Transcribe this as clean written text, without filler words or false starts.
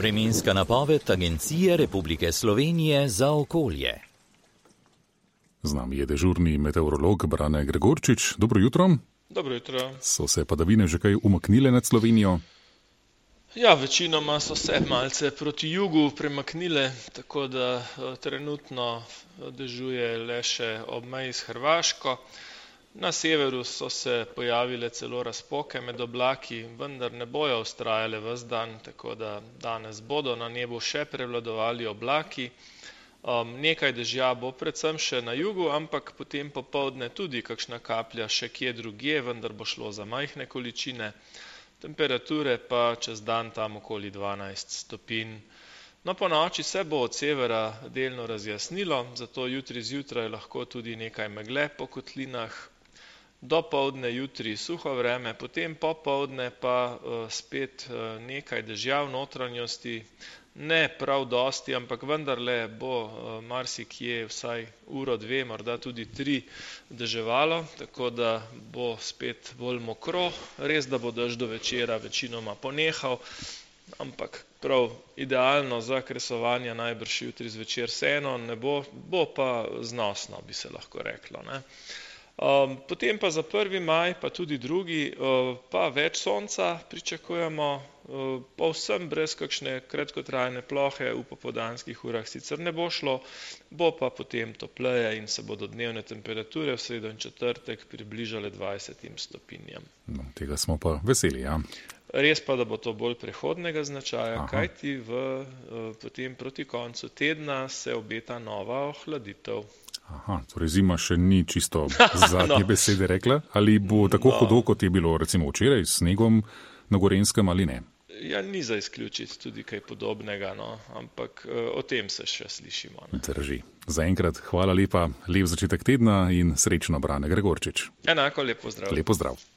Vremenska napoved Agencije Republike Slovenije za okolje. Z nami je dežurni meteorolog Brane Gregorčič. Dobro jutro. Dobro jutro. So se padavine že kaj umaknile nad Slovenijo? Ja, večinoma so se malce proti jugu premaknile, tako da trenutno dežuje le še ob meji s Hrvaško. Na severu so se pojavile celo razpoke med oblaki, vendar ne bojo vztrajale ves dan, tako da danes bodo na nebu še prevladovali oblaki. Nekaj dežja bo predvsem še na jugu, ampak potem popoldne tudi kakšna kaplja še kje drugje, vendar bo šlo za majhne količine. Temperature pa čez dan tam okoli 12 stopinj. No, po noči se bo od severa delno razjasnilo, zato jutri zjutraj lahko tudi nekaj megle po kotlinah. Dopoldne jutri suho vreme, potem popoldne pa spet nekaj dežja v notranjosti. Ne prav dosti, ampak vendarle bo marsikje vsaj uro, dve, morda tudi 3 deževalo, tako da bo spet bolj mokro. Res, da bo dež do večera večinoma ponehal, ampak prav idealno za kresovanje najbrž jutri zvečer vseeno ne bo, bo pa znosno, bi se lahko reklo, ne. Potem pa za 1. maj, pa tudi 2., pa več sonca pričakujemo, povsem brez kakšne kratkotrajne plohe v popoldanskih urah sicer ne bo šlo, bo pa potem topleje in se bodo dnevne temperature v sredo in četrtek približale 20 stopinjam. No, tega smo pa veseli, ja. Res pa, da bo to bolj prehodnega značaja, kajti potem proti koncu tedna se obeta nova ohladitev. Torej zima še ni čisto zadnje besede rekla, ali bo tako hudo, kot je bilo recimo včeraj s snegom na Gorenjskem ali ne? Ja, ni za izključiti tudi kaj podobnega, no, ampak o tem se še slišimo, ne. Drži. Zaenkrat hvala lepa, lep začetek tedna in srečno, Brane Gregorčič. Enako, lep pozdrav. Lep pozdrav.